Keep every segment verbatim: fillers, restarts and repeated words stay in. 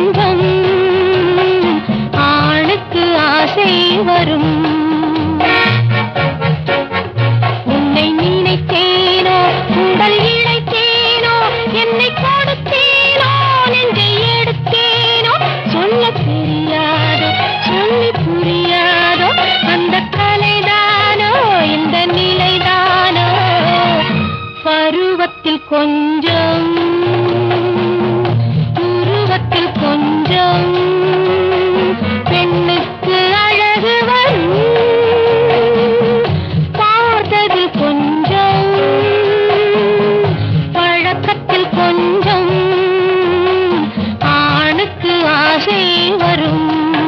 கொஞ்சம் ஆணுக்கு ஆசை வரும். உன்னை நினைத்தேனோ உங்கள் இழைத்தேனோ என்னை கொடுத்தேனோ நெஞ்சை எடுத்தேனோ சொல்ல தெரியாதோ சொல்லி புரியாதோ அந்த கலைதானோ இந்த நிலைதானோ பருவத்தில் கொஞ்சம் உருவத்தில் கொஞ்சம் பெண்ணுக்கு அழகு வரும். பார்த்தது கொஞ்சம் பழக்கத்தில் கொஞ்சம் ஆணுக்கு ஆசை வரும்.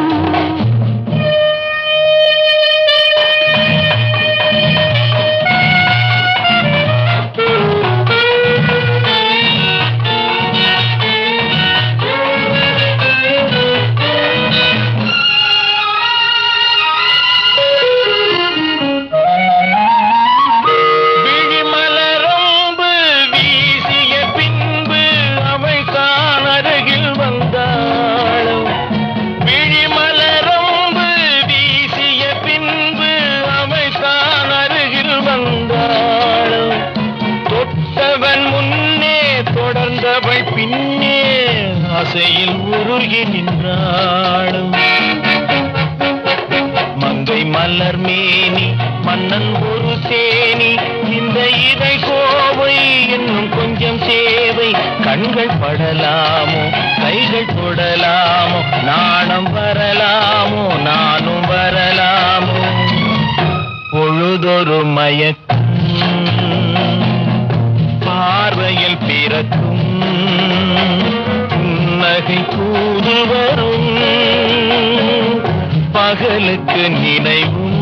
பின்னே ஆசையில் உருகி நின்றாளும் மங்கை மலர் மேனி மன்னன் ஒரு தேனி இந்த இதை கோவை இன்னும் கொஞ்சம் சேவை கண்கள் படலாமோ கைகள் தொடலாமோ நாணம் வரலாமோ நானும் வரலாமோ பொழுதொரு மயக்கம் பார்வையில் பிறக்கும் புன்னகை தூது வரும் பகலுக்கு நினைவும்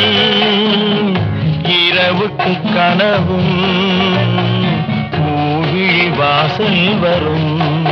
இரவுக்கு கனவும் பூவிழி வாசல் வரும்.